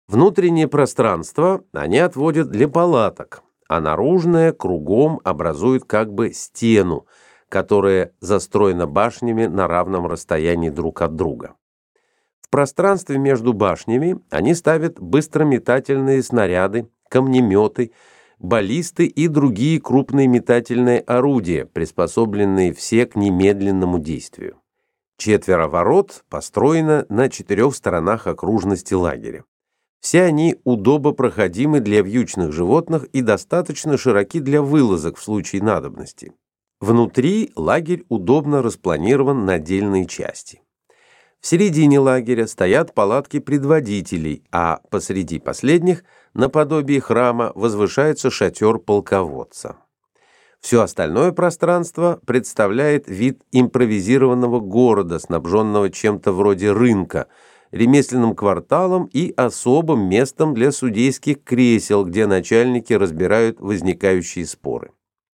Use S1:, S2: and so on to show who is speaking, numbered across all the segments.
S1: Внутреннее пространство они отводят для палаток, а наружное кругом образует как бы стену, которая застроена башнями на равном расстоянии друг от друга. В пространстве между башнями они ставят быстрометательные снаряды, камнеметы, баллисты и другие крупные метательные орудия, приспособленные все к немедленному действию. 4 ворот построено на 4 сторонах окружности лагеря. Все они удобопроходимы для вьючных животных и достаточно широки для вылазок в случае надобности. Внутри лагерь удобно распланирован на отдельные части. В середине лагеря стоят палатки предводителей, а посреди последних, наподобие храма, возвышается шатер полководца. Все остальное пространство представляет вид импровизированного города, снабженного чем-то вроде рынка, ремесленным кварталом и особым местом для судейских кресел, где начальники разбирают возникающие споры.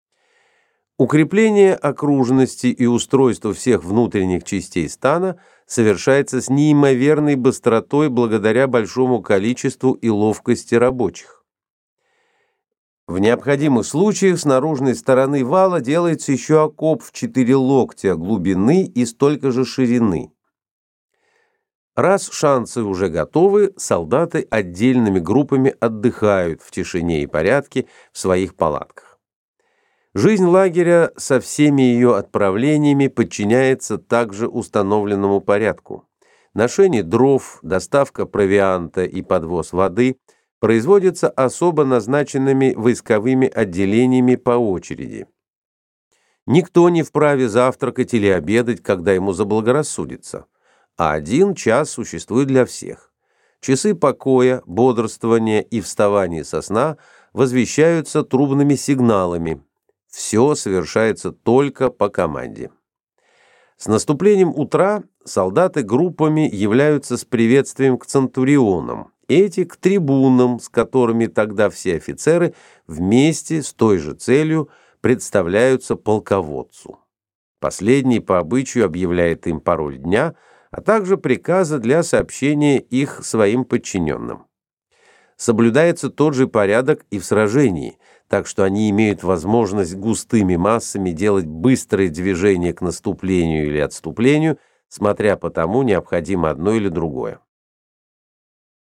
S1: Укрепление окружности и устройство всех внутренних частей стана совершается с неимоверной быстротой благодаря большому количеству и ловкости рабочих. В необходимых случаях с наружной стороны вала делается еще окоп в 4 локтя глубины и столько же ширины. Раз шансы уже готовы, солдаты отдельными группами отдыхают в тишине и порядке в своих палатках. Жизнь лагеря со всеми ее отправлениями подчиняется также установленному порядку. Ношение дров, доставка провианта и подвоз воды производятся особо назначенными войсковыми отделениями по очереди. Никто не вправе завтракать или обедать, когда ему заблагорассудится, а 1 час существует для всех. Часы покоя, бодрствования и вставания со сна возвещаются трубными сигналами. Все совершается только по команде. С наступлением утра солдаты группами являются с приветствием к центурионам, эти к трибунам, с которыми тогда все офицеры вместе с той же целью представляются полководцу. Последний по обычаю объявляет им пароль дня, а также приказы для сообщения их своим подчиненным. Соблюдается тот же порядок и в сражении, так что они имеют возможность густыми массами делать быстрые движения к наступлению или отступлению, смотря по тому, необходимо одно или другое.